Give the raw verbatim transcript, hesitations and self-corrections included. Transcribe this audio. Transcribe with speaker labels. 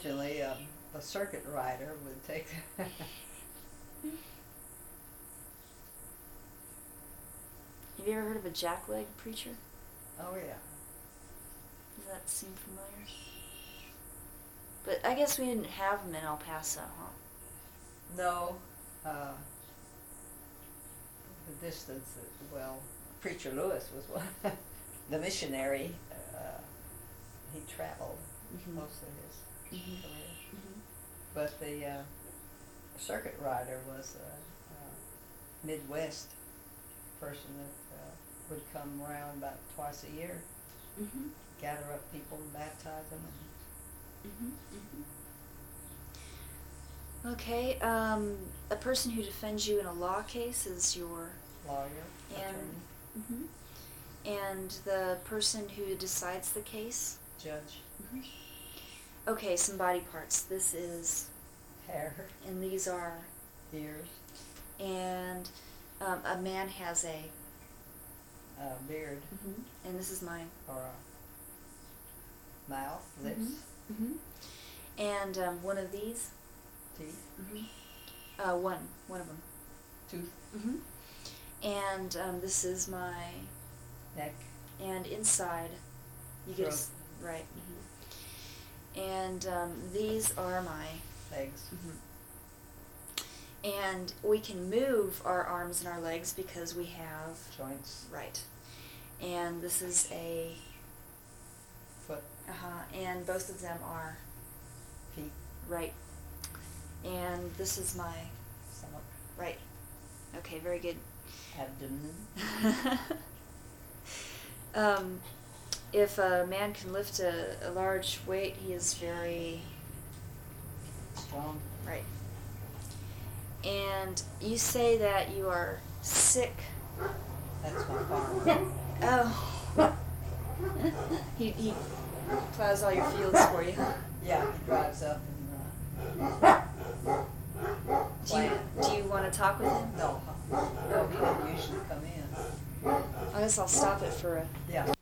Speaker 1: originally um, a circuit rider would take.
Speaker 2: Have you ever heard of a jackleg preacher?
Speaker 1: Oh yeah.
Speaker 2: Does that seem familiar? But I guess we didn't have them in El Paso, huh?
Speaker 1: No. Uh, the distance, uh, well, Preacher Lewis was one. The missionary, uh, he traveled
Speaker 2: Mhm.
Speaker 1: most of his
Speaker 2: Mhm.
Speaker 1: career.
Speaker 2: Mhm.
Speaker 1: But the uh, circuit rider was a, a Midwest person that uh, would come around about twice a year,
Speaker 2: Mhm.
Speaker 1: gather up people and baptize them. And
Speaker 2: Mhm. Mhm. Okay. Um, a person who defends you in a law case is your
Speaker 1: lawyer,
Speaker 2: and.
Speaker 1: attorney,
Speaker 2: Mhm. And the person who decides the case.
Speaker 1: judge,
Speaker 2: Mhm. Okay, some body parts. This is,
Speaker 1: hair,
Speaker 2: and these are,
Speaker 1: ears,
Speaker 2: and um, a man has a,
Speaker 1: uh, beard,
Speaker 2: mhm, and this is mine.
Speaker 1: or a mouth, lips,
Speaker 2: Mhm. And um, one of these.
Speaker 1: teeth,
Speaker 2: Mhm. Uh, one, one of them.
Speaker 1: tooth,
Speaker 2: Mhm. And um, this is my,
Speaker 1: neck,
Speaker 2: and inside, you get a,
Speaker 1: throat,
Speaker 2: s- right. Mhm. And um, these are my.
Speaker 1: legs.
Speaker 2: Mhm. And we can move our arms and our legs because we have,
Speaker 1: Joints,
Speaker 2: right. And this is a,
Speaker 1: foot,
Speaker 2: uh-huh, and both of them are,
Speaker 1: feet,
Speaker 2: right. And this is my,
Speaker 1: stomach,
Speaker 2: right. Okay, very good.
Speaker 1: abdomen,
Speaker 2: um, if a man can lift a, a large weight, he is very,
Speaker 1: strong,
Speaker 2: right. And you say that you are sick.
Speaker 1: that's my farm.
Speaker 2: Oh. he, he plows all your fields for you.
Speaker 1: Yeah, he drives up and uh,
Speaker 2: Do you, do you want to talk with him?
Speaker 1: no, no, he didn't usually come in.
Speaker 2: I guess I'll stop it for a
Speaker 1: Yeah.